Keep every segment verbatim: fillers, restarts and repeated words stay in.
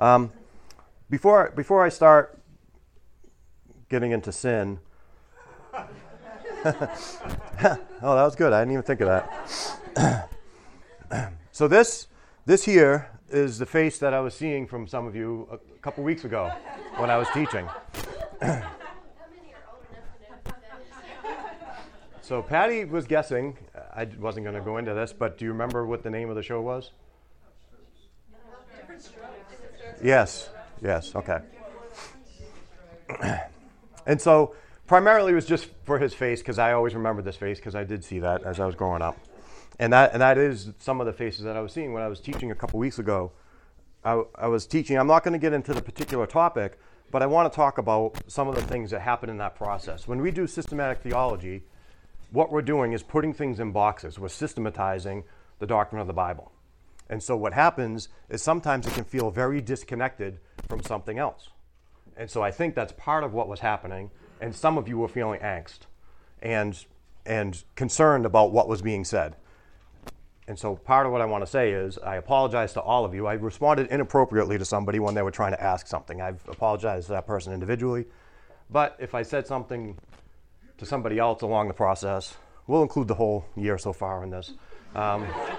Um, before before I start getting into sin, oh, that was good. I didn't even think of that. So this this here is the face that I was seeing from some of you a couple weeks ago when I was teaching. So Patty was guessing. I wasn't going to go into this, but do you remember what the name of the show was? Yes, yes, okay. And so primarily it was just for his face, because I always remember this face because I did see that as I was growing up. And that and that is some of the faces that I was seeing when I was teaching a couple weeks ago. I, I was teaching, I'm not going to get into the particular topic, but I want to talk about some of the things that happen in that process. When we do systematic theology, what we're doing is putting things in boxes. We're systematizing the doctrine of the Bible. And so what happens is sometimes it can feel very disconnected from something else. And so I think that's part of what was happening. And some of you were feeling angst and, and concerned about what was being said. And so part of what I want to say is I apologize to all of you. I responded inappropriately to somebody when they were trying to ask something. I've apologized to that person individually. But if I said something to somebody else along the process, we'll include the whole year so far in this, because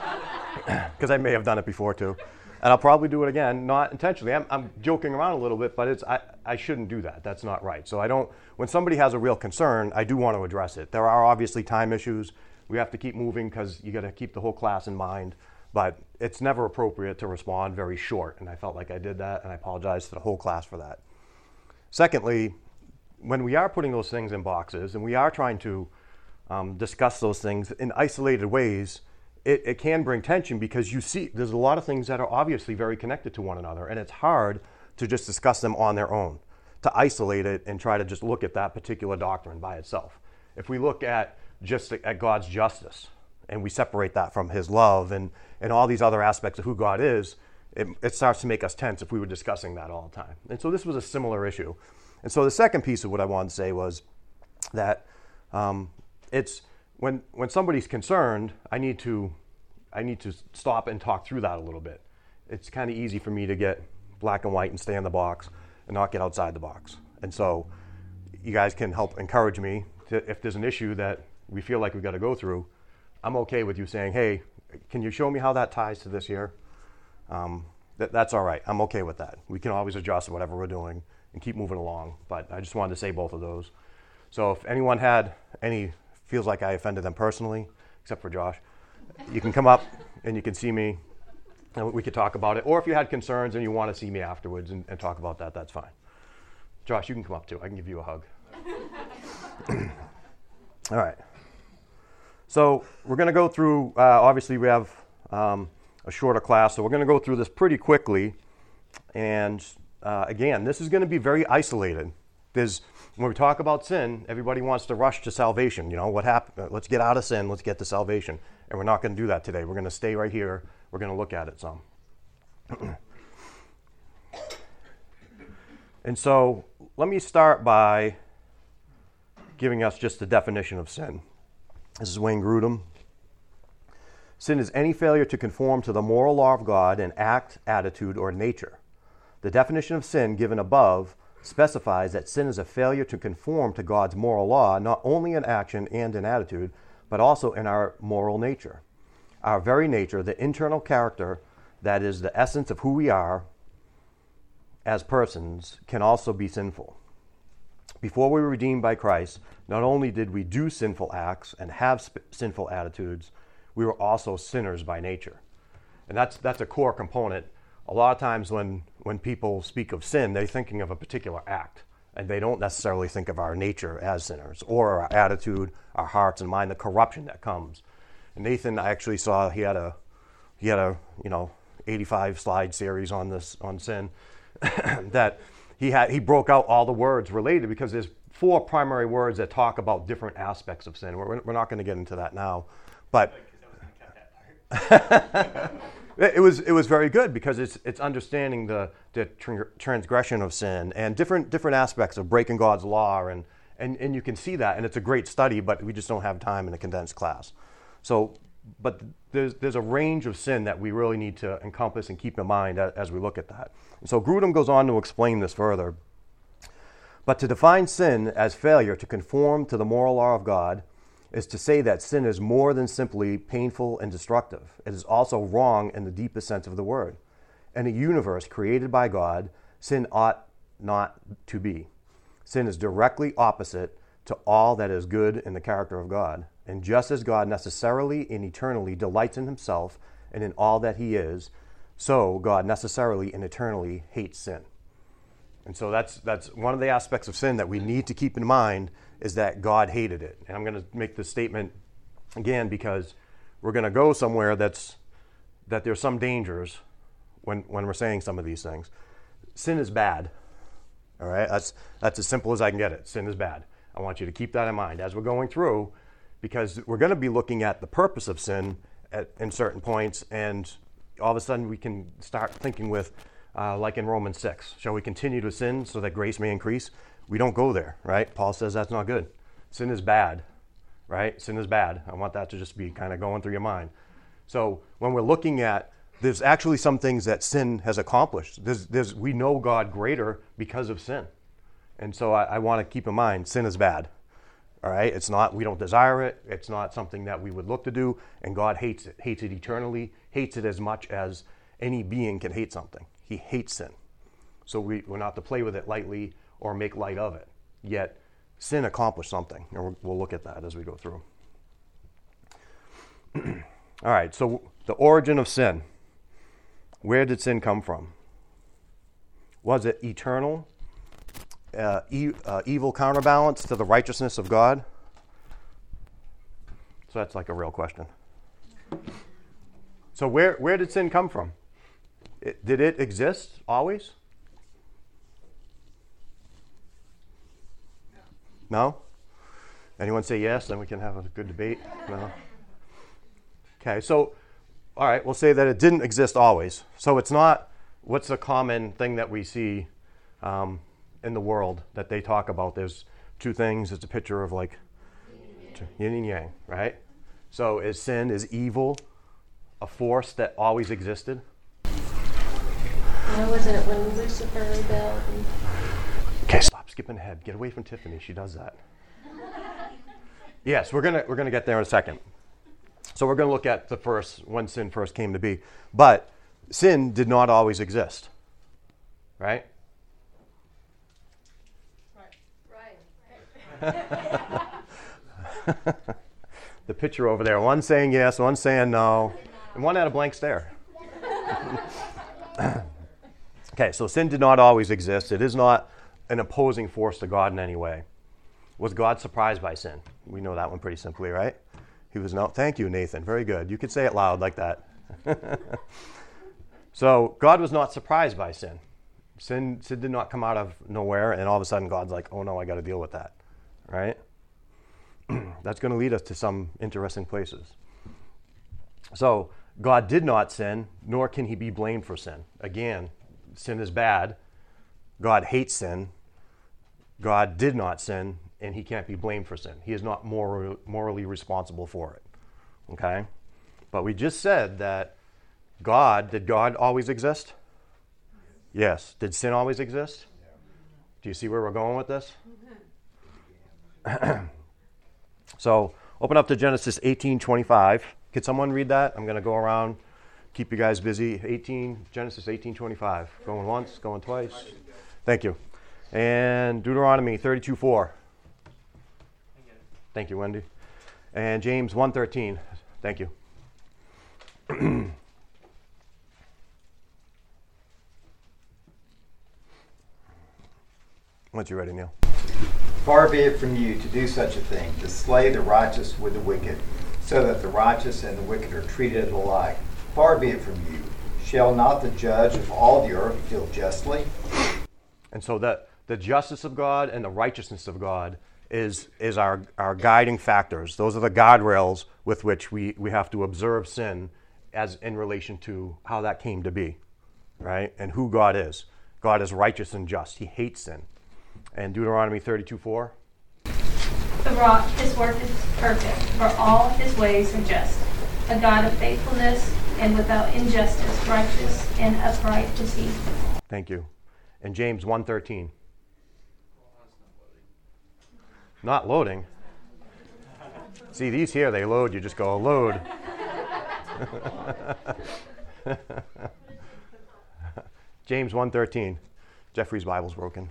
um, I may have done it before too. And I'll probably do it again, not intentionally. I'm, I'm joking around a little bit, but it's I, I shouldn't do that. That's not right. So I don't, when somebody has a real concern, I do want to address it. There are obviously time issues. We have to keep moving because you got to keep the whole class in mind. But it's never appropriate to respond very short. And I felt like I did that, and I apologize to the whole class for that. Secondly, when we are putting those things in boxes and we are trying to um, discuss those things in isolated ways, it, it can bring tension because you see there's a lot of things that are obviously very connected to one another, and it's hard to just discuss them on their own, to isolate it and try to just look at that particular doctrine by itself. If we look at just at God's justice and we separate that from his love and, and all these other aspects of who God is, it, it starts to make us tense if we were discussing that all the time. And so this was a similar issue. And so the second piece of what I wanted to say was that um, it's when when somebody's concerned, I need to I need to stop and talk through that a little bit. It's kind of easy for me to get black and white and stay in the box and not get outside the box. And so you guys can help encourage me to, if there's an issue that we feel like we've got to go through, I'm okay with you saying, hey, can you show me how that ties to this here? Um, that, that's all right. I'm okay with that. We can always adjust whatever we're doing and keep moving along. But I just wanted to say both of those. So if anyone had any, feels like I offended them personally, except for Josh, you can come up and you can see me and we could talk about it. Or if you had concerns and you want to see me afterwards and, and talk about that, that's fine. Josh, you can come up too. I can give you a hug. All right. So we're going to go through, uh, obviously we have um, a shorter class, so we're going to go through this pretty quickly. And uh, again, this is going to be very isolated. There's, when we talk about sin, everybody wants to rush to salvation. You know, what happened? Let's get out of sin, let's get to salvation. And we're not going to do that today. We're going to stay right here. We're going to look at it some. And so let me start by giving us just the definition of sin. This is Wayne Grudem. Sin is any failure to conform to the moral law of God in act, attitude, or nature. The definition of sin given above specifies that sin is a failure to conform to God's moral law, not only in action and in attitude, but also in our moral nature. Our very nature, the internal character that is the essence of who we are as persons, can also be sinful. Before we were redeemed by Christ, not only did we do sinful acts and have sp- sinful attitudes, we were also sinners by nature. And that's that's a core component. A lot of times when, when people speak of sin, they're thinking of a particular act, and they don't necessarily think of our nature as sinners, or our attitude, our hearts and mind, the corruption that comes. And Nathan, I actually saw he had a he had a you know eighty-five slide series on this on sin that he had he broke out all the words related, because there's four primary words that talk about different aspects of sin. We're, we're not going to get into that now, but it was it was very good because it's it's understanding the the tr- transgression of sin and different different aspects of breaking God's law, and, and and you can see that, and it's a great study, but we just don't have time in a condensed class. So, but there's, there's a range of sin that we really need to encompass and keep in mind as, as we look at that. And so Grudem goes on to explain this further. But to define sin as failure to conform to the moral law of God is to say that sin is more than simply painful and destructive. It is also wrong in the deepest sense of the word. In a universe created by God, sin ought not to be. Sin is directly opposite to all that is good in the character of God. And just as God necessarily and eternally delights in himself and in all that he is, so God necessarily and eternally hates sin. And so that's that's one of the aspects of sin that we need to keep in mind, is that God hated it. And I'm going to make this statement again because we're going to go somewhere that's that there's some dangers when when we're saying some of these things. Sin is bad. All right? That's that's as simple as I can get it. Sin is bad. I want you to keep that in mind as we're going through, because we're going to be looking at the purpose of sin at, in certain points, and all of a sudden we can start thinking with, uh, like in Romans six, shall we continue to sin so that grace may increase? We don't go there, right? Paul says that's not good. Sin is bad, right? Sin is bad. I want that to just be kind of going through your mind. So when we're looking at, there's actually some things that sin has accomplished. There's, there's, we know God greater because of sin. And so I, I want to keep in mind, sin is bad. All right? It's not, we don't desire it. It's not something that we would look to do. And God hates it, hates it eternally, hates it as much as any being can hate something. He hates sin. So we, we're not to play with it lightly or make light of it. Yet, sin accomplished something. And we'll, we'll look at that as we go through. All right, so the origin of sin. Where did sin come from? Was it eternal? Uh, e- uh, evil counterbalance to the righteousness of God? So that's like a real question. So where, where did sin come from? It, did it exist always? No? Anyone say yes? Then we can have a good debate. No? Okay, so, all right, we'll say that it didn't exist always. So it's not, what's a common thing that we see um, in the world that they talk about? There's two things. It's a picture of like yin and yang, right? So is sin, is evil a force that always existed? No, wasn't it when Lucifer rebelled? And... Okay, stop skipping ahead. Get away from Tiffany. She does that. Yes, we're gonna we're gonna get there in a second. So we're gonna look at the first, when sin first came to be. But sin did not always exist, right? The picture over there, one saying yes, one saying no, and one had a blank stare. Okay, so sin did not always exist. It is not an opposing force to God in any way. Was God surprised by sin? We know that one pretty simply, right? He was no. Thank you, Nathan. Very good. You could say it loud like that. So God was not surprised by sin. Sin, sin did not come out of nowhere, and all of a sudden God's like, oh no, I got to deal with that. Right? That's going to lead us to some interesting places. So, God did not sin, nor can he be blamed for sin. Again, sin is bad. God hates sin. God did not sin, and he can't be blamed for sin. He is not moral, morally responsible for it. Okay? But we just said that God, did God always exist? Yes. Did sin always exist? Do you see where we're going with this? So, open up to Genesis eighteen twenty-five. Could someone read that? I'm going to go around, keep you guys busy. eighteen Genesis eighteen twenty-five. Going once, going twice. Thank you. And Deuteronomy thirty-two four. Thank you, Wendy. And James one thirteen. Thank you. Once you're ready, Neil. Far be it from you to do such a thing, to slay the righteous with the wicked, so that the righteous and the wicked are treated alike. Far be it from you. Shall not the judge of all the earth deal justly? And so that the justice of God and the righteousness of God is is our, our guiding factors. Those are the guardrails with which we, we have to observe sin as in relation to how that came to be, right? And who God is. God is righteous and just. He hates sin. And Deuteronomy thirty-two four. The rock, his work is perfect, for all his ways are just. a God of faithfulness and without injustice, righteous and upright is he. Thank you. And James one thirteen. Not loading. See, these here, they load. You just go, load. James one thirteen. Jeffrey's Bible's broken.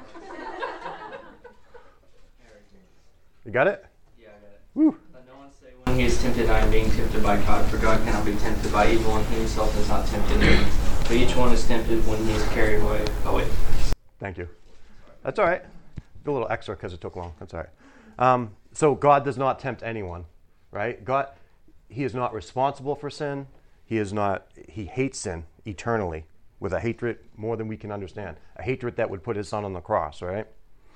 You got it? Yeah, I got it. Woo. Let no one say when he is tempted, I am being tempted by God, for God cannot be tempted by evil, and he himself is not tempted. But each one is tempted when he is carried away. Oh, wait. Thank you. That's all right. Do a little extra because it took long. That's all right. Um, so God does not tempt anyone, right? God, he is not responsible for sin. He is not. He hates sin eternally with a hatred more than we can understand. A hatred that would put his son on the cross, right?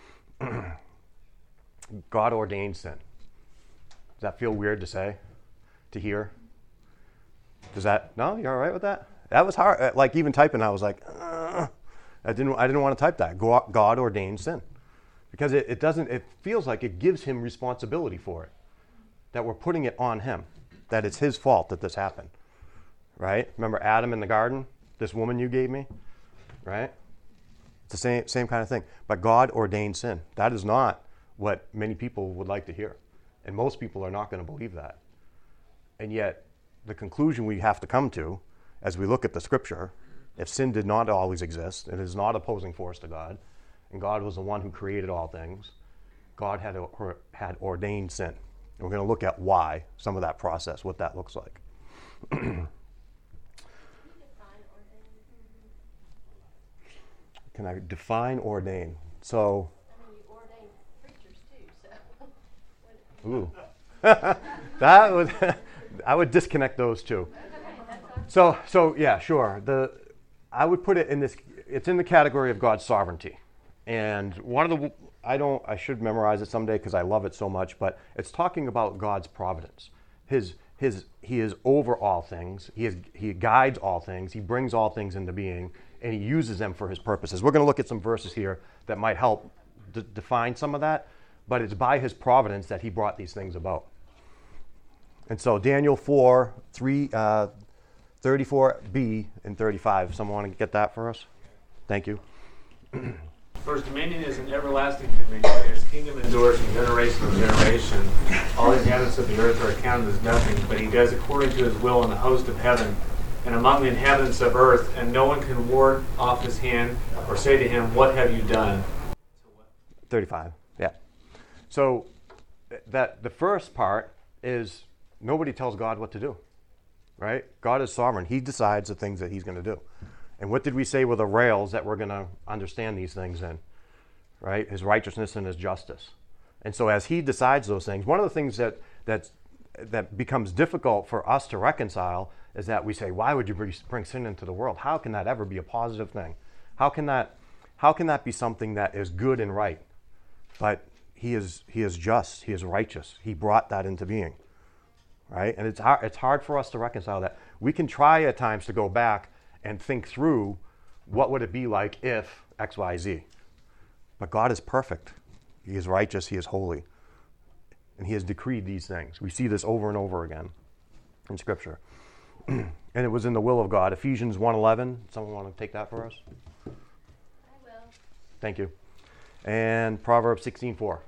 God ordained sin. Does that feel weird to say, to hear? Does that? No, you're all right with that? That was hard. Like even typing, I was like, uh, I didn't. I didn't want to type that. God ordained sin. Because it, it doesn't, it feels like it gives him responsibility for it. That we're putting it on him. That it's his fault that this happened. Right? Remember Adam in the garden? This woman you gave me? Right? It's the same, same kind of thing. But God ordained sin. That is not what many people would like to hear. And most people are not going to believe that. And yet, the conclusion we have to come to, as we look at the scripture, if sin did not always exist, it is not opposing force to God, and God was the one who created all things, God had, had ordained sin. And we're going to look at why, some of that process, what that looks like. Can I define ordain? So, I mean, you ordain preachers too, so. ooh. that would, I would disconnect those two. So, so yeah, sure. The, I would put it in this, it's in the category of God's sovereignty. And one of the, I don't, I should memorize it someday because I love it so much, but it's talking about God's providence. His, his, he is over all things. He is, he guides all things. He brings all things into being, and he uses them for his purposes. We're going to look at some verses here that might help d- define some of that, but it's by his providence that he brought these things about. And so Daniel four, three, uh, thirty-four b and thirty-five. Someone want to get that for us? Thank you. For his dominion is an everlasting dominion, and his kingdom endures from generation to generation. All the inhabitants of the earth are accounted as nothing, but he does according to his will in the host of heaven and among the inhabitants of earth, and no one can ward off his hand or say to him, "What have you done?" thirty-five, yeah. So that the first part is nobody tells God what to do, right? God is sovereign. He decides the things that he's going to do. And what did we say were the rails that we're going to understand these things in, right? His righteousness and his justice. And so as he decides those things, one of the things that that's, that becomes difficult for us to reconcile is that we say, why would you bring sin into the world? How can that ever be a positive thing? How can that, how can that be something that is good and right? But he is, he is just. He is righteous. He brought that into being, right? And it's hard, it's hard for us to reconcile that. We can try at times to go back and think through what would it be like if X, Y, Z. But God is perfect. He is righteous. He is holy. And he has decreed these things. We see this over and over again in Scripture. And it was in the will of God. Ephesians one eleven. Someone want to take that for us? I will. Thank you. And Proverbs sixteen four.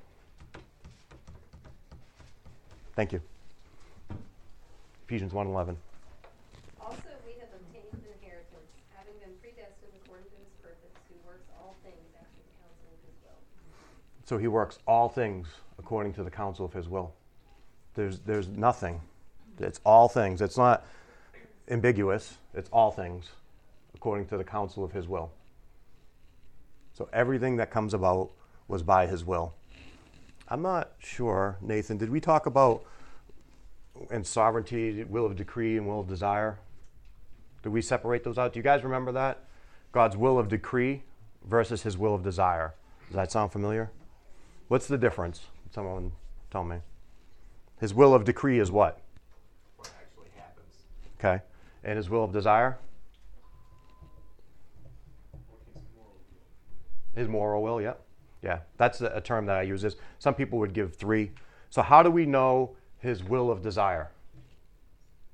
Thank you. Ephesians one eleven. Also we have obtained an inheritance, having been predestined according to his purpose, who works all things after the counsel of his will. So he works all things according to the counsel of his will. There's there's nothing. It's all things. It's not ambiguous. It's all things according to the counsel of his will. So everything that comes about was by his will. I'm not sure, Nathan, did we talk about in sovereignty, will of decree and will of desire? Did we separate those out? Do you guys remember that? God's will of decree versus his will of desire. Does that sound familiar? What's the difference? Someone tell me. His will of decree is what? What actually happens. Okay. And his will of desire? His moral will, yeah. Yeah, that's a term that I use. Is some people would give three. So how do we know his will of desire?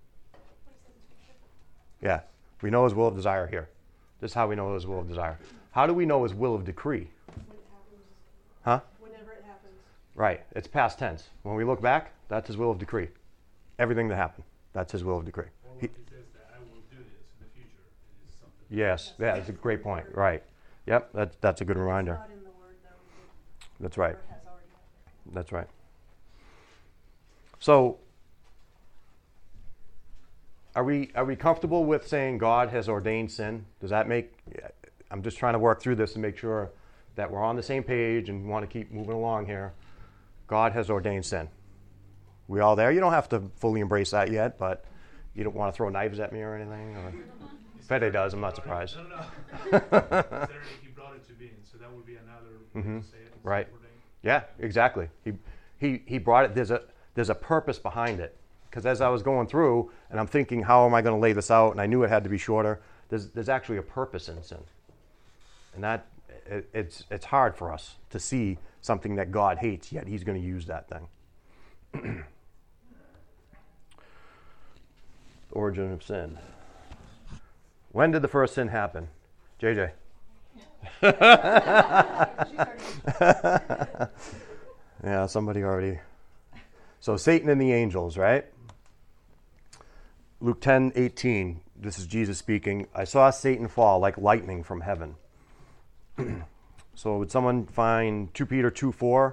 Yeah. We know his will of desire here. This is how we know his will of desire. How do we know his will of decree? When it happens. Huh? Whenever it happens. Right. It's past tense. When we look back, that's his will of decree. Everything that happened, that's his will of decree. Or when He, he says that I will do this in the future, it is something. yes. Yeah, that's a great point. Right. Yep. That, that's a good reminder. It's not in the word, though. That's right. It has already happened. That's right. So, are we are we comfortable with saying God has ordained sin? Does that make? I'm just trying to work through this and make sure that we're on the same page and want to keep moving along here. God has ordained sin. We all there? You don't have to fully embrace that yet, but you don't want to throw knives at me or anything. Or, Fede does. I'm not surprised. No, no, no. Saturday he brought it to being, so that would be another way Mhm. to say it. Right. Ordained. Yeah, exactly. He he he brought it. There's a there's a purpose behind it. Because as I was going through and I'm thinking, how am I going to lay this out? And I knew it had to be shorter. There's there's actually a purpose in sin, and that it, it's it's hard for us to see something that God hates, yet He's going to use that thing. The origin of sin. When did the first sin happen, J J? Yeah, somebody already. So Satan and the angels, right? Luke ten eighteen, this is Jesus speaking. I saw Satan fall like lightning from heaven. So would someone find Second Peter two four?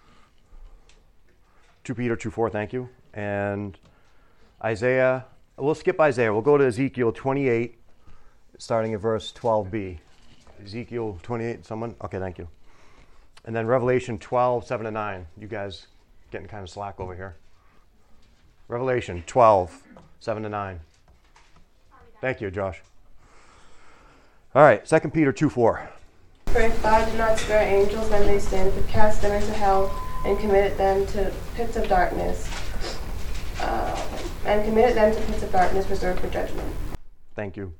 Second Peter two four, thank you. And Isaiah, we'll skip Isaiah. We'll go to Ezekiel twenty-eight, starting at verse twelve b. Ezekiel twenty-eight, someone? Okay, thank you. And then Revelation twelve, seven to nine. You guys getting kind of slack over here. Revelation twelve, seven to nine. Thank you, Josh. All right, Second Peter two four. For if God did not spare angels when they sinned, but cast them into hell and committed them to pits of darkness, uh, and committed them to pits of darkness reserved for judgment. Thank you.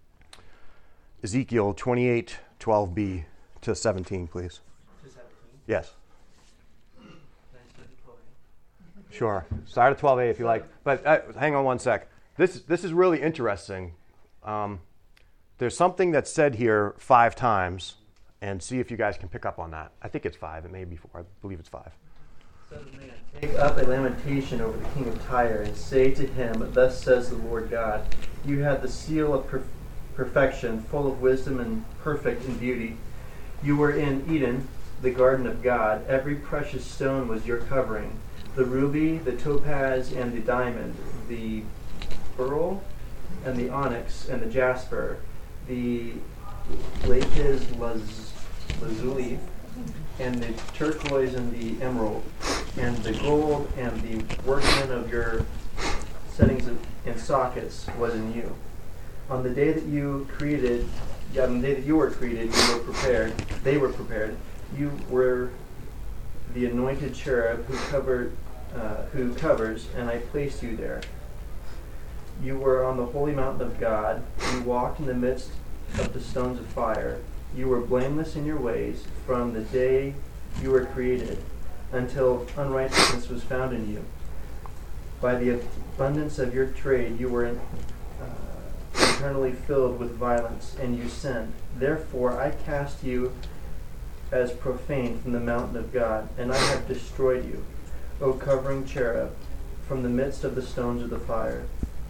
Ezekiel twenty-eight, twelve b to seventeen, please. To seventeen. Yes. Can I start at twelve A? Sure. Start at twelve a if you like. But uh, hang on one sec. This this is really interesting. Um, there's something that's said here five times, and see if you guys can pick up on that. I think it's five. It may be four. I believe it's five. Son of man, take up a lamentation over the king of Tyre, and say to him, Thus says the Lord God, You had the seal of per- perfection, full of wisdom and perfect in beauty. You were in Eden, the garden of God. Every precious stone was your covering, the ruby, the topaz, and the diamond, the beryl, and the onyx, and the jasper, the lapis laz- lazuli, and the turquoise, and the emerald, and the gold, and the workman of your settings of, and sockets was in you. On the day that you created, yeah, on the day that you were created, you were prepared. They were prepared. You were the anointed cherub who covered, uh, who covers, and I placed you there. You were on the holy mountain of God. You walked in the midst of the stones of fire. You were blameless in your ways from the day you were created until unrighteousness was found in you. By the abundance of your trade, you were in, uh, internally filled with violence, and you sinned. Therefore, I cast you as profane from the mountain of God, and I have destroyed you, O covering cherub, from the midst of the stones of the fire.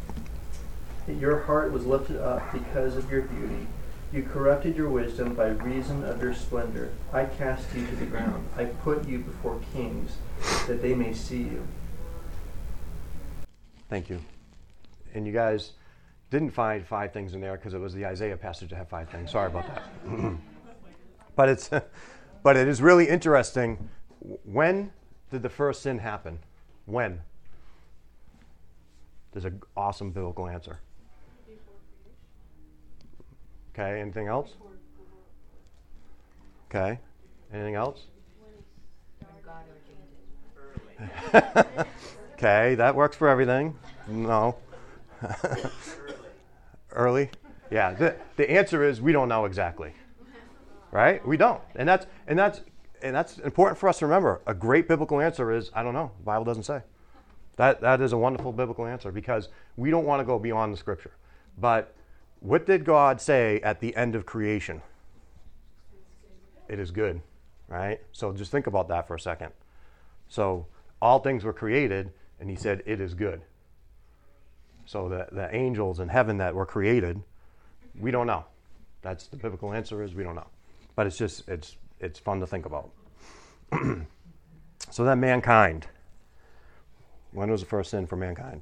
Your heart was lifted up because of your beauty. You corrupted your wisdom by reason of your splendor. I cast you to the ground. I put you before kings, that they may see you. Thank you. And you guys didn't find five things in there because it was the Isaiah passage that had five things. Sorry about that. But it's, but it is really interesting. When did the first sin happen? When? There's an awesome biblical answer. Okay, anything else? Okay, anything else? Okay, that works for everything. No. Early? Yeah, the, the answer is we don't know exactly. Right? We don't. And that's and that's and that's important for us to remember. A great biblical answer is I don't know. The Bible doesn't say. That that is a wonderful biblical answer because we don't want to go beyond the scripture. But what did God say at the end of creation? It is good, right? So just think about that for a second. So all things were created, and he said, it is good. So the, the angels in heaven that were created, we don't know. That's the biblical answer is we don't know. But it's just, it's it's fun to think about. So then mankind. When was the first sin for mankind?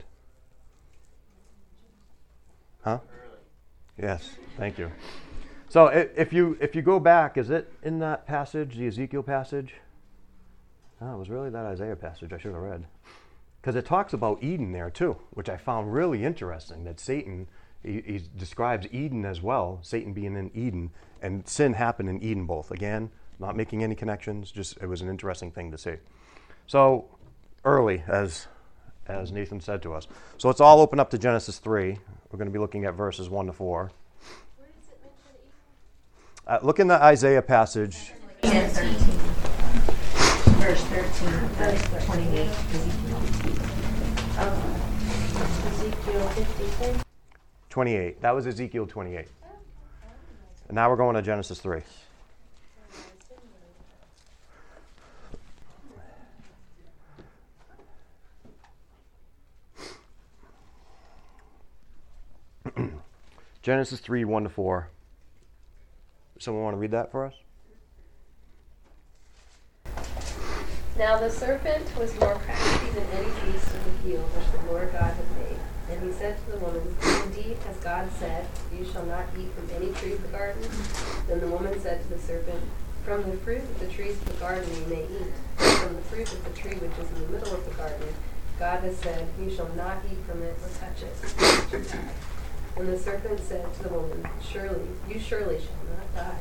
Huh? Yes, thank you. So if you if you go back, is it in that passage, the Ezekiel passage? Oh, it was really that Isaiah passage I should have read. Because it talks about Eden there too, which I found really interesting, that Satan, he, he describes Eden as well, Satan being in Eden, and sin happened in Eden both. Again, not making any connections, just it was an interesting thing to see. So early, as as Nathan said to us. So let's all open up to Genesis three. We're going to be looking at verses one to four. Where does it mention Eden? Uh, look in the Isaiah passage. ten thirteen. Verse thirteen, verse twenty-eight. Ezekiel fifty-six. twenty-eight. That was Ezekiel twenty-eight. And now we're going to Genesis three. Genesis three, one to four. Someone want to read that for us? Now the serpent was more crafty than any beast of the field which the Lord God had made. And he said to the woman, indeed, as God said, you shall not eat from any tree of the garden. Then the woman said to the serpent, from the fruit of the trees of the garden you may eat, but from the fruit of the tree which is in the middle of the garden, God has said, you shall not eat from it or touch it. And the serpent said to the woman, surely, you surely shall not die.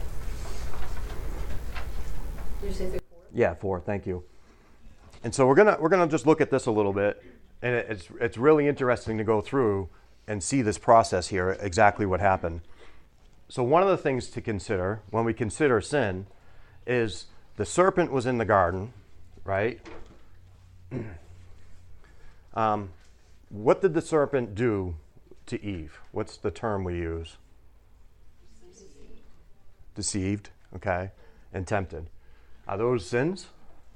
Did you say through four? Yeah, four. Thank you. And so we're gonna we're gonna just look at this a little bit, and it, it's it's really interesting to go through and see this process here, exactly what happened. So one of the things to consider when we consider sin is the serpent was in the garden, right? um, what did the serpent do to Eve? What's the term we use? Deceived. Deceived, okay, and tempted. Are those sins?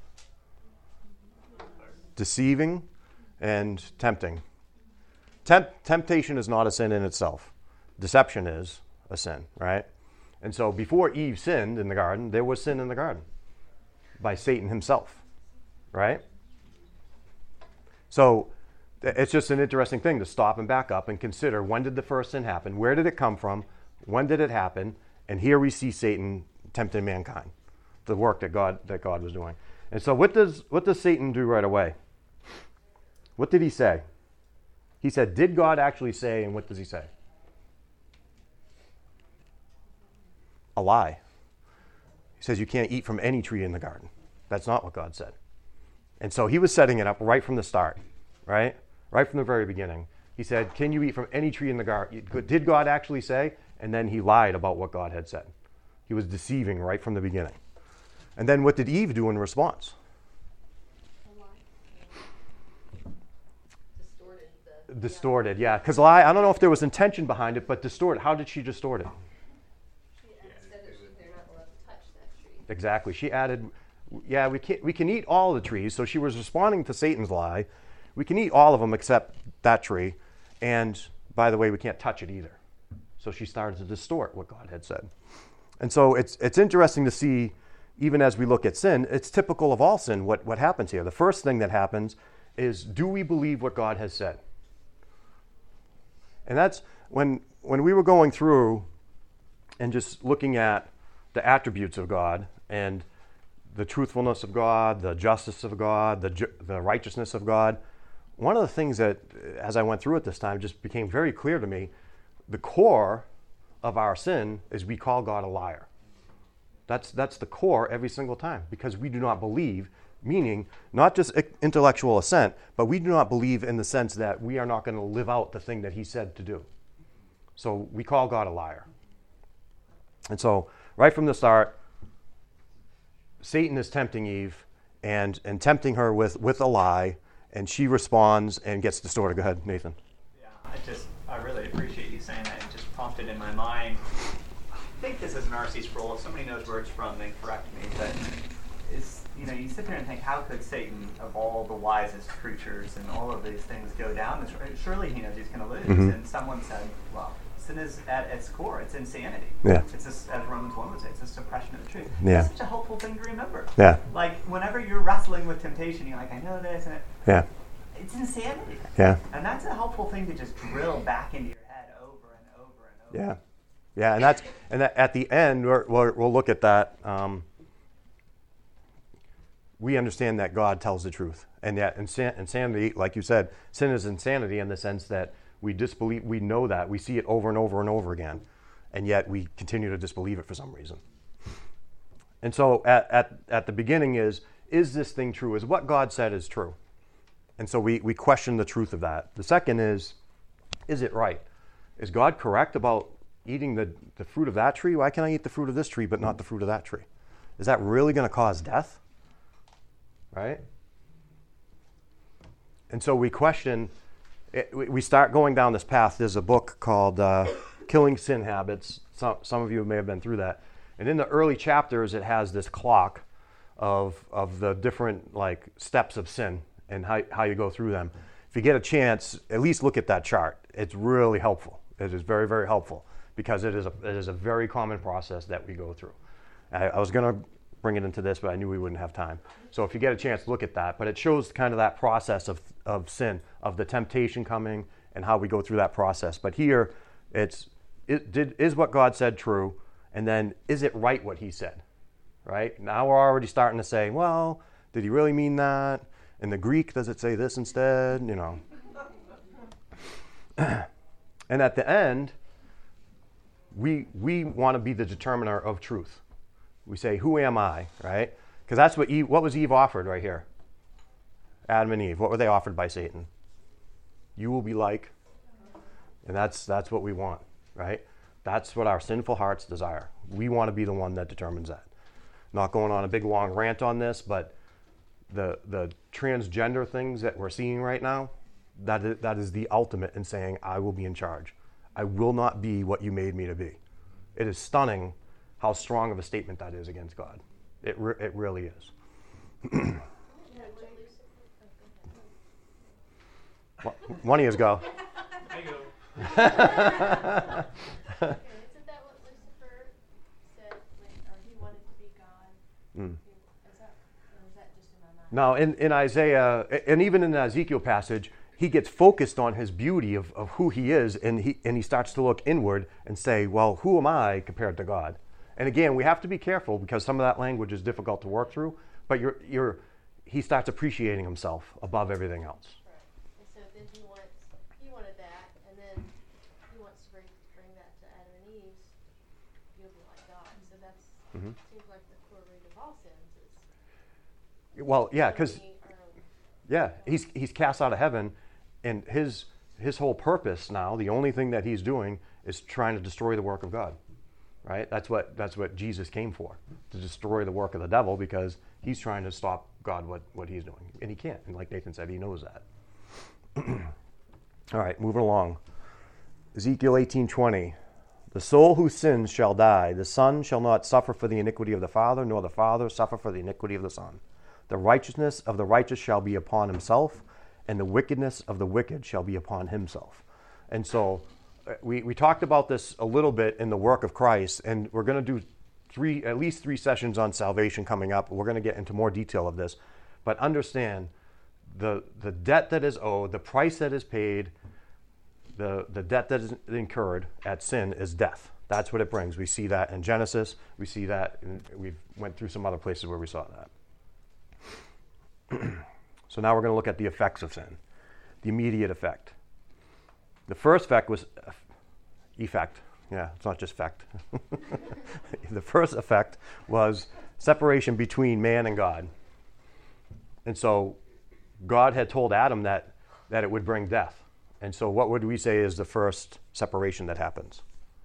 Deceiving and tempting. Temp- temptation is not a sin in itself. Deception is a sin, right? And so before Eve sinned in the garden, there was sin in the garden by Satan himself, right? So it's just an interesting thing to stop and back up and consider, when did the first sin happen? Where did it come from? When did it happen? And here we see Satan tempting mankind, the work that God that God was doing. And so what does what does Satan do right away? What did he say? He said, did God actually say, and what does he say? A lie. He says you can't eat from any tree in the garden. That's not what God said. And so he was setting it up right from the start, right? Right from the very beginning. He said, can you eat from any tree in the garden? Did God actually say? And then he lied about what God had said. He was deceiving right from the beginning. And then what did Eve do in response? Distorted the... Distorted, yeah. Because lie, I don't know if there was intention behind it, but distorted. How did she distort it? She said that she, they're not allowed to touch that tree. Exactly. She added, yeah, we can we can eat all the trees. So she was responding to Satan's lie. We can eat all of them except that tree. And by the way, we can't touch it either. So she started to distort what God had said. And so it's it's interesting to see, even as we look at sin, it's typical of all sin what, what happens here. The first thing that happens is, do we believe what God has said? And that's when when we were going through and just looking at the attributes of God and the truthfulness of God, the justice of God, the ju- the righteousness of God, one of the things that, as I went through it this time, just became very clear to me, the core of our sin is we call God a liar. That's that's the core every single time, because we do not believe, meaning not just intellectual assent, but we do not believe in the sense that we are not going to live out the thing that he said to do. So we call God a liar. And so right from the start, Satan is tempting Eve and, and tempting her with, with a lie, and she responds and gets distorted. Go ahead, Nathan. Yeah, I just, I really appreciate you saying that. often in my mind. I think this is an R C Sproul. If somebody knows where it's from, then correct me. But it's, you know, you sit there and think, how could Satan, of all the wisest creatures and all of these things, go down this road? Surely he knows he's going to lose. Mhm. And someone said, well, sin is at its core. It's insanity. Yeah. It's a, as Romans one would say, it's a suppression of the truth. Yeah. It's such a helpful thing to remember. Yeah. Like, whenever you're wrestling with temptation, you're like, I know this, and it, Yeah. it's insanity. Yeah. And that's a helpful thing to just drill back into your head over and over and over. Yeah. Yeah, and that's and that at the end we're, we're, we'll look at that. Um, we understand that God tells the truth, and that insan- insanity, like you said, sin is insanity in the sense that we disbelieve. We know that we see it over and over and over again, and yet we continue to disbelieve it for some reason. And so, at at, at the beginning is is this thing true? Is what God said is true? And so we we question the truth of that. The second is, is it right? Is God correct about eating the, the fruit of that tree? Why can I eat the fruit of this tree but not the fruit of that tree? Is that really going to cause death? Right? And so we question, it, we we start going down this path. There's a book called uh, Killing Sin Habits. Some, some of you may have been through that. And in the early chapters, it has this clock of, of the different like steps of sin and how, how you go through them. If you get a chance, at least look at that chart. It's really helpful. It is very, very helpful because it is a, it is a very common process that we go through. I, I was going to bring it into this, but I knew we wouldn't have time. So if you get a chance, look at that. But it shows kind of that process of, of sin, of the temptation coming and how we go through that process. But here, it's it did is what God said true? And then is it right what he said? Right? Now we're already starting to say, well, did he really mean that? In the Greek, does it say this instead? You know. And at the end, we we want to be the determiner of truth. We say, who am I, right? Because that's what Eve, what was Eve offered right here? Adam and Eve, what were they offered by Satan? You will be like, and that's that's what we want, right? That's what our sinful hearts desire. We want to be the one that determines that. Not going on a big long rant on this, but the the transgender things that we're seeing right now, that is, that is the ultimate in saying, I will be in charge. I will not be what you made me to be. It is stunning how strong of a statement that is against God. It re- it really is. One of you go. I go. Isn't that what Lucifer said when or he wanted to be God? Mm. Is that, or is that just in my mind? Now, in, in Isaiah, and even in the Ezekiel passage, he gets focused on his beauty of, of who he is, and he and he starts to look inward and say, well, who am I compared to God? And again, we have to be careful because some of that language is difficult to work through, but you're, you're, he starts appreciating himself above everything else. Right. And so then he wants, he wanted that, and then he wants to bring, bring that to Adam and Eve's, you'll be like God. So that's, Mhm. seems like the core root of all sins is. Well, yeah, because being, um, yeah, he's he's cast out of heaven, and his his whole purpose now, the only thing that he's doing is trying to destroy the work of God. Right? That's what that's what Jesus came for, to destroy the work of the devil, because he's trying to stop God what, what he's doing. And he can't. And like Nathan said, he knows that. All right, moving along. Ezekiel eighteen twenty. The soul who sins shall die. The son shall not suffer for the iniquity of the father, nor the father suffer for the iniquity of the son. The righteousness of the righteous shall be upon himself, and the wickedness of the wicked shall be upon himself. And so We, we talked about this a little bit in the work of Christ, and we're going to do three, at least three sessions on salvation coming up. We're going to get into more detail of this. But understand the the debt that is owed, the price that is paid, the, the debt that is incurred at sin is death. That's what it brings. We see that in Genesis. We see that, in, we went through some other places where we saw that. So now we're going to look at the effects of sin, the immediate effect. The first effect was uh, effect. Yeah, it's not just fact. The first effect was separation between man and God. And so God had told Adam that, that it would bring death. And so what would we say is the first separation that happens?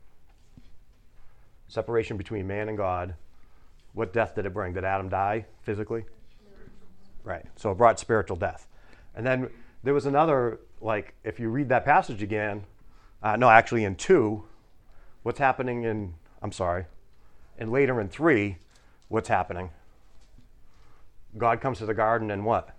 Separation between man and God. What death did it bring? Did Adam die physically? Right. So it brought spiritual death. And then there was another, like, if you read that passage again, uh, no, actually in two, what's happening in, I'm sorry, and later in three, what's happening? God comes to the garden and what?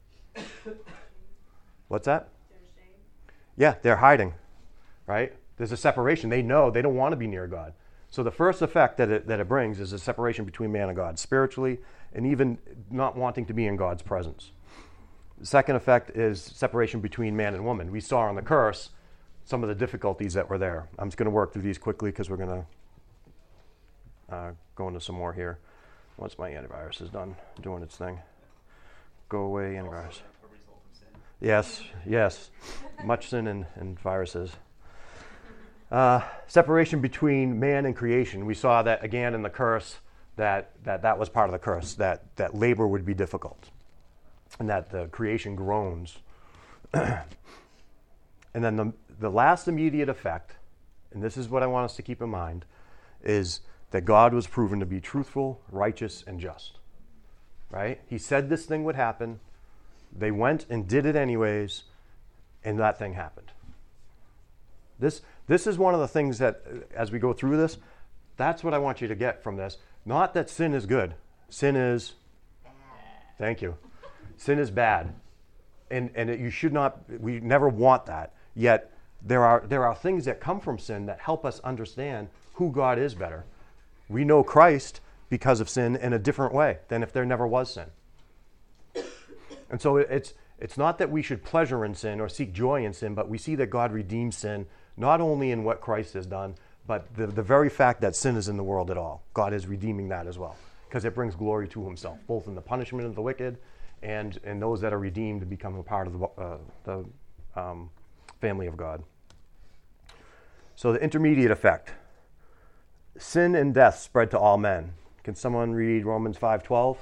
What's that? Yeah, they're hiding, right? There's a separation. They know they don't want to be near God. So the first effect that it, that it brings is a separation between man and God, spiritually, and even not wanting to be in God's presence. The second effect is separation between man and woman. We saw in the curse some of the difficulties that were there. I'm just going to work through these quickly because we're going to uh, go into some more here. Once my antivirus is done doing its thing. Go away, antivirus. Yes, yes. Much sin and, and viruses. Uh, separation between man and creation. We saw that again in the curse, that that, that was part of the curse, that, that labor would be difficult, and that the creation groans. And then the, the last immediate effect, and this is what I want us to keep in mind, is that God was proven to be truthful, righteous, and just. Right? He said this thing would happen. They went and did it anyways, and that thing happened. This this is one of the things that, as we go through this, that's what I want you to get from this. Not that sin is good. Sin is bad. Thank you. Sin is bad. And and it, you should not, we never want that. Yet there are there are things that come from sin that help us understand who God is better. We know Christ because of sin in a different way than if there never was sin. And so it's it's not that we should pleasure in sin or seek joy in sin, but we see that God redeems sin not only in what Christ has done, but the, the very fact that sin is in the world at all. God is redeeming that as well, because it brings glory to himself, both in the punishment of the wicked and in those that are redeemed to become a part of the, uh, the um, family of God. So the intermediate effect. Sin and death spread to all men. Can someone read Romans five twelve?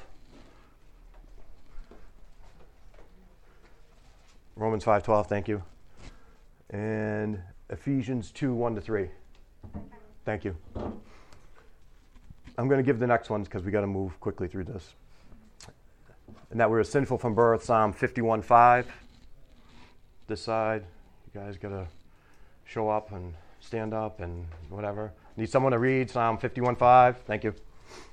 Romans five twelve, thank you. And Ephesians two one to three. Thank you. I'm going to give the next ones because we got to move quickly through this. And that we were sinful from birth, Psalm fifty-one five. This side, you guys got to show up and stand up and whatever. Need someone to read Psalm fifty-one five? Thank you.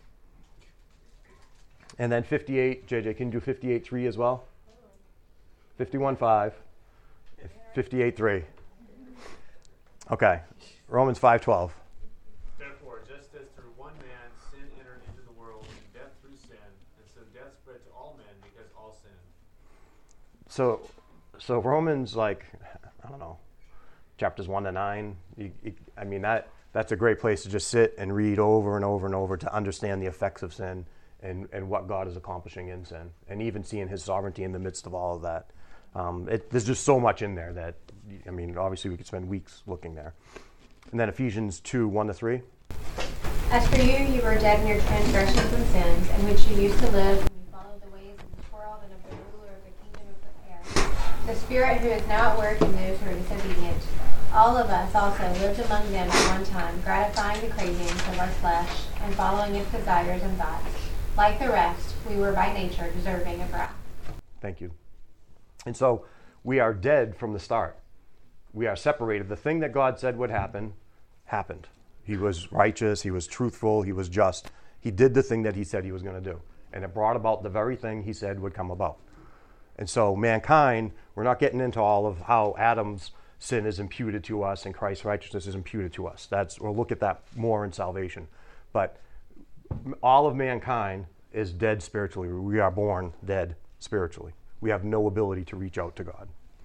And then fifty-eight, J J, can you do fifty-eight three as well? fifty-one five, fifty-eight three. Okay, Romans five twelve. Therefore, just as through one man sin entered into the world, and death through sin, and so death spread to all men because all sinned. So, so Romans, like, I don't know, chapters one to nine. You, you, I mean, that that's a great place to just sit and read over and over and over to understand the effects of sin and, and what God is accomplishing in sin, and even seeing his sovereignty in the midst of all of that. Um, it, there's just so much in there that, I mean, obviously we could spend weeks looking there. And then Ephesians two one to three. As for you, you were dead in your transgressions and sins, in which you used to live when you followed the ways of this world and of the ruler of the kingdom of the air, the spirit who is now at work in those who are disobedient. All of us also lived among them at one time, gratifying the cravings of our flesh and following its desires and thoughts. Like the rest, we were by nature deserving of wrath. Thank you. And so we are dead from the start. We are separated. The thing that God said would happen, happened. He was righteous. He was truthful. He was just. He did the thing that he said he was going to do. And it brought about the very thing he said would come about. And so mankind, we're not getting into all of how Adam's sin is imputed to us and Christ's righteousness is imputed to us. That's, we'll look at that more in salvation. But all of mankind is dead spiritually. We are born dead spiritually. We have no ability to reach out to God.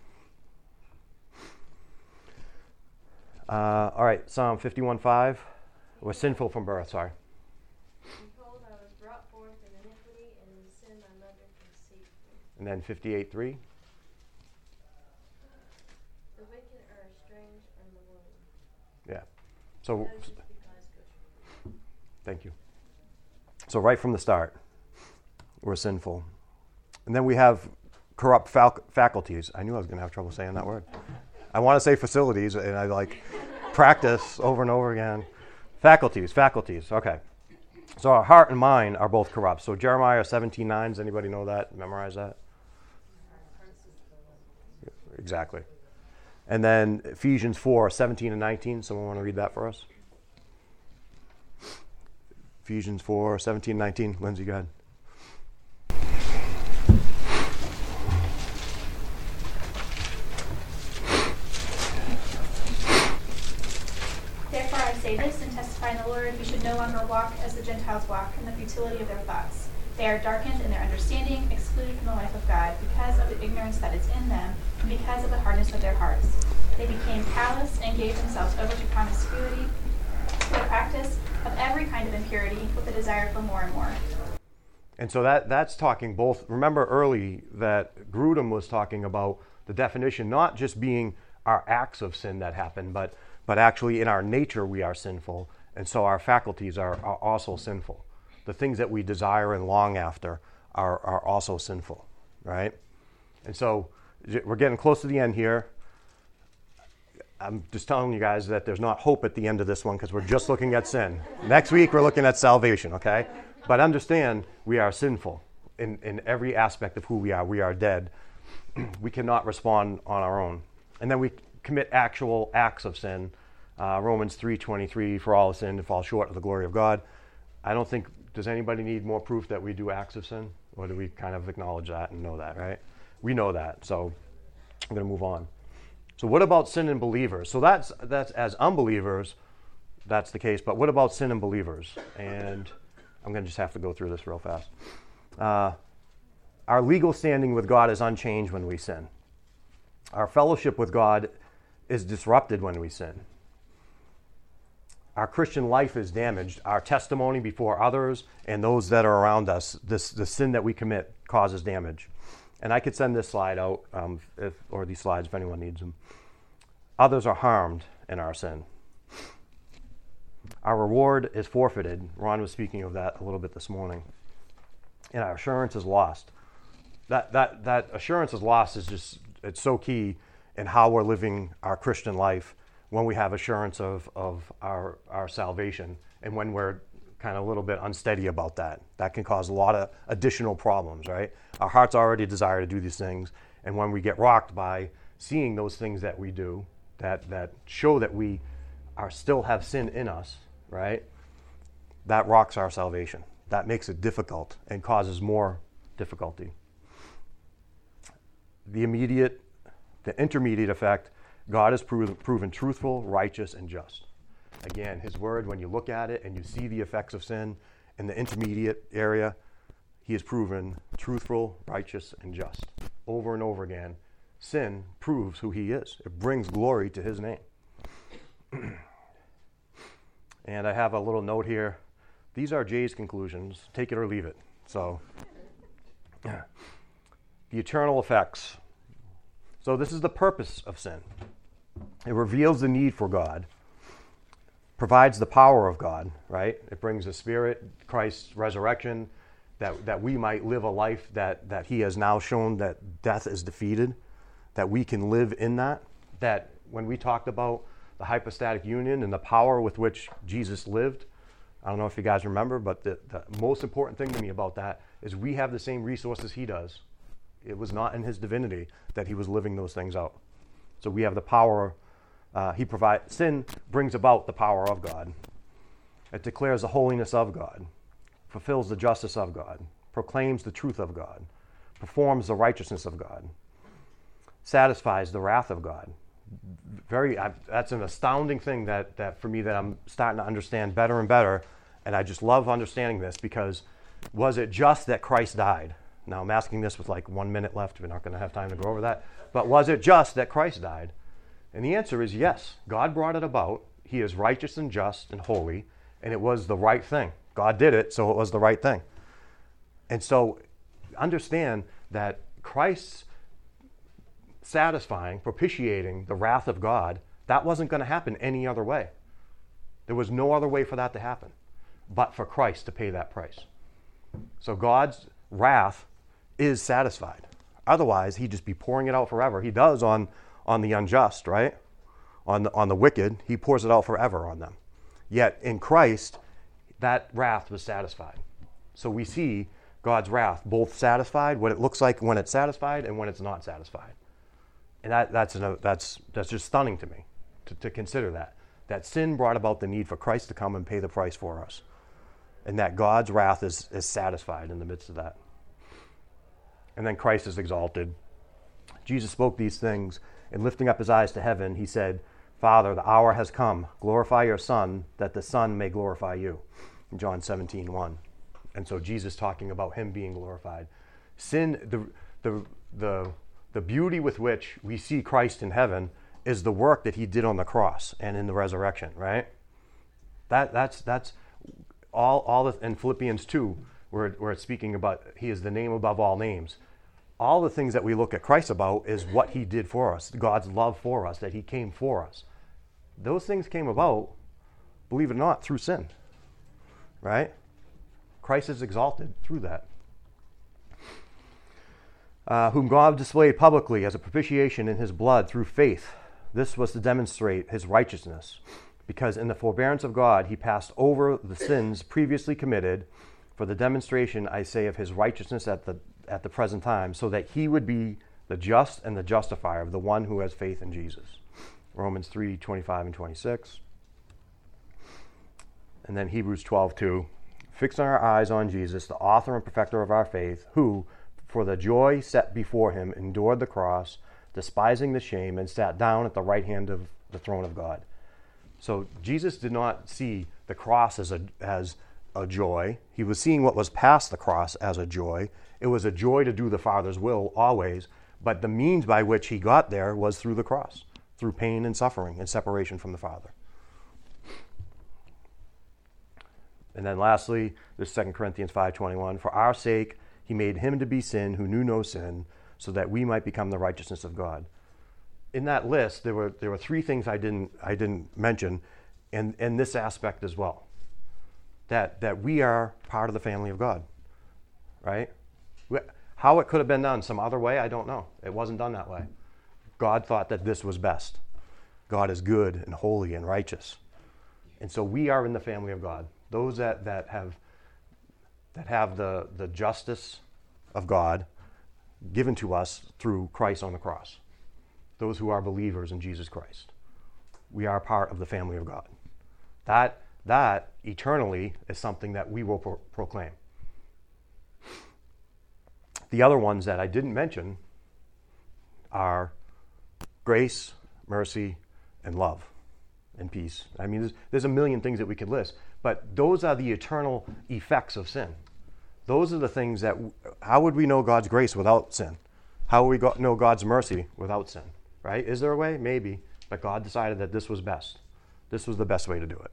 Uh, all right, Psalm fifty-one five. We're sinful from birth, sorry. Behold, I was brought forth in iniquity, and in sin my mother conceived me. And then fifty-eight three. The wicked are estranged from the womb. Yeah. So, Those who speak lies go to thank you. So right from the start, we're sinful. And then we have corrupt fac- faculties. I knew I was going to have trouble saying that word. I want to say facilities, and I like practice over and over again. Faculties, faculties, okay. So our heart and mind are both corrupt. So Jeremiah seventeen nine, does anybody know that? Memorize that? Exactly. And then Ephesians four seventeen and nineteen, someone want to read that for us? Ephesians four, seventeen, nineteen. Lindsay, go ahead. Therefore I say this and testify in the Lord, we should no longer walk as the Gentiles walk in the futility of their thoughts. They are darkened in their understanding, excluded from the life of God, because of the ignorance that is in them, and because of the hardness of their hearts. They became callous and gave themselves over to promiscuity, to the practice of every kind of impurity, with a desire for more and more. And so that that's talking both, remember early that Grudem was talking about the definition not just being our acts of sin that happen, but but actually in our nature we are sinful, and so our faculties are, are also sinful. The things that we desire and long after are, are also sinful, right? And so we're getting close to the end here. I'm just telling you guys that there's not hope at the end of this one because we're just looking at sin. Next week we're looking at salvation, okay? But understand we are sinful in, in every aspect of who we are. We are dead. We cannot respond on our own. And then we commit actual acts of sin. Uh, Romans three twenty-three, for all have sinned and fall short of the glory of God. I don't think, does anybody need more proof that we do acts of sin? Or do we kind of acknowledge that and know that, right? We know that, so I'm going to move on. So what about sin in believers? So that's, that's as unbelievers, that's the case. But what about sin in believers? And I'm going to just have to go through this real fast. Uh, our legal standing with God is unchanged when we sin. Our fellowship with God is disrupted when we sin. Our Christian life is damaged. Our testimony before others and those that are around us, this the sin that we commit causes damage. And I could send this slide out, um, if, or these slides if anyone needs them. Others are harmed in our sin. Our reward is forfeited. Ron was speaking of that a little bit this morning. And our assurance is lost. That that that assurance is lost is just, it's so key in how we're living our Christian life when we have assurance of, of our, our salvation and when we're kind of a little bit unsteady about that. That can cause a lot of additional problems, right? Our hearts already desire to do these things, and when we get rocked by seeing those things that we do that, that show that we are still have sin in us, right? That rocks our salvation. That makes it difficult and causes more difficulty. The immediate, the intermediate effect, God is proven, proven truthful, righteous, and just. Again, his word, when you look at it and you see the effects of sin in the intermediate area, he is proven truthful, righteous, and just. Over and over again, sin proves who he is. It brings glory to his name. And I have a little note here. These are Jay's conclusions. Take it or leave it. So, the eternal effects. So this is the purpose of sin. It reveals the need for God, provides the power of God, right? It brings the Spirit, Christ's resurrection, that, that we might live a life that, that he has now shown that death is defeated, that we can live in that, that when we talked about the hypostatic union and the power with which Jesus lived, I don't know if you guys remember, but the, the most important thing to me about that is we have the same resources he does. It was not in his divinity that he was living those things out. So we have the power, uh, he provides, sin brings about the power of God. It declares the holiness of God, fulfills the justice of God, proclaims the truth of God, performs the righteousness of God, satisfies the wrath of God. Very, I, that's an astounding thing that, that for me that I'm starting to understand better and better, and I just love understanding this because was it just that Christ died? Now I'm asking this with like one minute left. We're not going to have time to go over that. But was it just that Christ died? And the answer is yes. God brought it about. He is righteous and just and holy, and it was the right thing. God did it, so it was the right thing. And so understand that Christ's satisfying, propitiating the wrath of God, that wasn't going to happen any other way. There was no other way for that to happen but for Christ to pay that price. So God's wrath is satisfied. Otherwise, he'd just be pouring it out forever. He does on, on the unjust, right? On the, on the wicked, he pours it out forever on them. Yet in Christ, that wrath was satisfied. So we see God's wrath both satisfied, what it looks like when it's satisfied and when it's not satisfied. And that, that's, an, that's, that's just stunning to me, to, to consider that. That sin brought about the need for Christ to come and pay the price for us. and that God's wrath is, is satisfied in the midst of that. And then Christ is exalted. Jesus spoke these things, and lifting up his eyes to heaven, he said, Father, the hour has come. Glorify your Son, that the Son may glorify you. In John seventeen one. And so Jesus talking about him being glorified. Sin, the, the, the, the beauty with which we see Christ in heaven is the work that he did on the cross and in the resurrection, right? That, that's, that's all, all the, in Philippians two, where, where it's speaking about he is the name above all names. All the things that we look at Christ about is what he did for us, God's love for us, that he came for us. Those things came about, believe it or not, through sin, right? Christ is exalted through that. Uh, whom God displayed publicly as a propitiation in his blood through faith. This was to demonstrate his righteousness, because in the forbearance of God he passed over the sins previously committed for the demonstration, I say, of his righteousness at the at the present time, so that he would be the just and the justifier of the one who has faith in Jesus. Romans three twenty-five and twenty-six. And then Hebrews twelve two. Fixing our eyes on Jesus, the author and perfecter of our faith, who, for the joy set before him, endured the cross, despising the shame, and sat down at the right hand of the throne of God. So Jesus did not see the cross as a as a joy. He was seeing what was past the cross as a joy. It was a joy to do the Father's will always, but the means by which he got there was through the cross, through pain and suffering and separation from the Father. And then lastly, this is Second Corinthians five twenty-one. For our sake he made him to be sin who knew no sin, so that we might become the righteousness of God. In that list, there were there were three things I didn't I didn't mention, and in this aspect as well. That that we are part of the family of God, right? How it could have been done some other way, I don't know. It wasn't done that way. God thought that this was best. God is good and holy and righteous, and so we are in the family of God. Those that, that have that have the, the justice of God given to us through Christ on the cross. Those who are believers in Jesus Christ. We are part of the family of God. That, that eternally is something that we will pro- proclaim. The other ones that I didn't mention are grace, mercy, and love, and peace. I mean, there's, there's a million things that we could list. But those are the eternal effects of sin. Those are the things that, how would we know God's grace without sin? How would we go, know God's mercy without sin? Right? Is there a way? Maybe. But God decided that this was best. This was the best way to do it.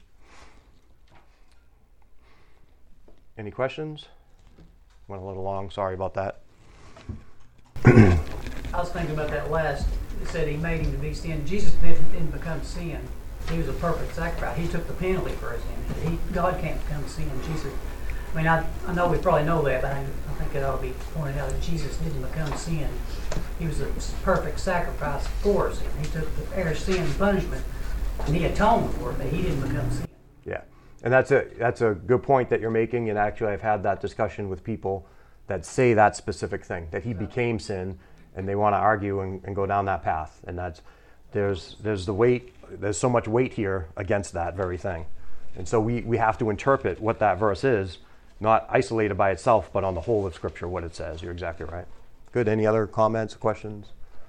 Any questions? Went a little long. Sorry about that. I was thinking about that last. It said he made him to be sin. Jesus didn't, didn't become sin. He was a perfect sacrifice. He took the penalty for his sin. He, God can't become sin. Jesus, I mean, I, I know we probably know that, but I, I think it ought to be pointed out that Jesus didn't become sin. He was a perfect sacrifice for sin. He took the our sin punishment, and he atoned for it, but he didn't become sin. Yeah, and that's a that's a good point that you're making. And actually, I've had that discussion with people that say that specific thing, that he became sin, and they want to argue and, and go down that path. And that's there's there's the weight. There's so much weight here against that very thing. And so we, we have to interpret what that verse is, not isolated by itself, but on the whole of Scripture, what it says. You're exactly right. Good. Any other comments, questions?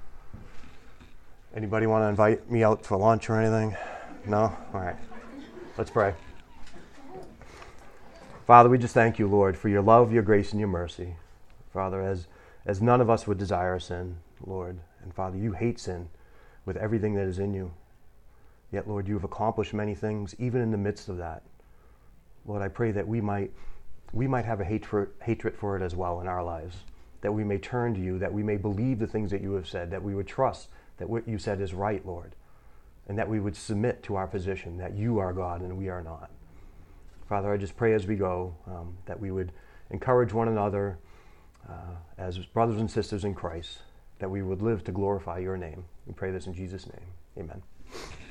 Anybody want to invite me out for lunch or anything? No? All right. Let's pray. Father, we just thank you, Lord, for your love, your grace, and your mercy. Father, as, as none of us would desire sin, Lord, and Father, you hate sin with everything that is in you. Yet, Lord, you have accomplished many things, even in the midst of that. Lord, I pray that we might we might have a hatred, hatred for it as well in our lives, that we may turn to you, that we may believe the things that you have said, that we would trust that what you said is right, Lord, and that we would submit to our position, that you are God and we are not. Father, I just pray as we go um, that we would encourage one another uh, as brothers and sisters in Christ, that we would live to glorify your name. We pray this in Jesus' name. Amen.